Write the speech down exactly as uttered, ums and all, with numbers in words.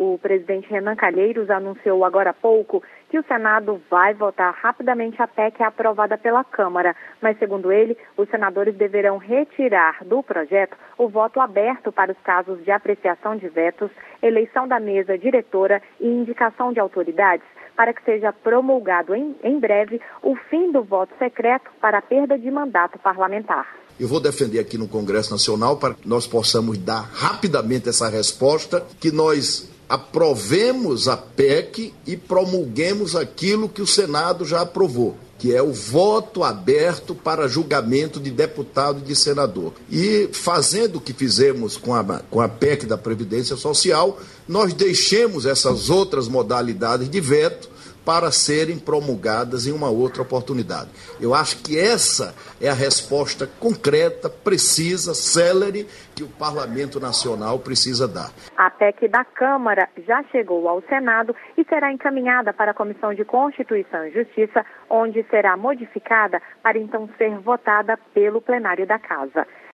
O presidente Renan Calheiros anunciou agora há pouco que o Senado vai votar rapidamente a P E C aprovada pela Câmara, mas, segundo ele, os senadores deverão retirar do projeto o voto aberto para os casos de apreciação de vetos, eleição da mesa diretora e indicação de autoridades, para que seja promulgado em, em breve o fim do voto secreto para a perda de mandato parlamentar. Eu vou defender aqui no Congresso Nacional para que nós possamos dar rapidamente essa resposta, que nós aprovemos a P E C e promulguemos aquilo que o Senado já aprovou, que é o voto aberto para julgamento de deputado e de senador. E fazendo o que fizemos com a, com a P E C da Previdência Social, nós deixemos essas outras modalidades de veto para serem promulgadas em uma outra oportunidade. Eu acho que essa é a resposta concreta, precisa, célere, que o Parlamento Nacional precisa dar. A P E C da Câmara já chegou ao Senado e será encaminhada para a Comissão de Constituição e Justiça, onde será modificada para então ser votada pelo plenário da Casa.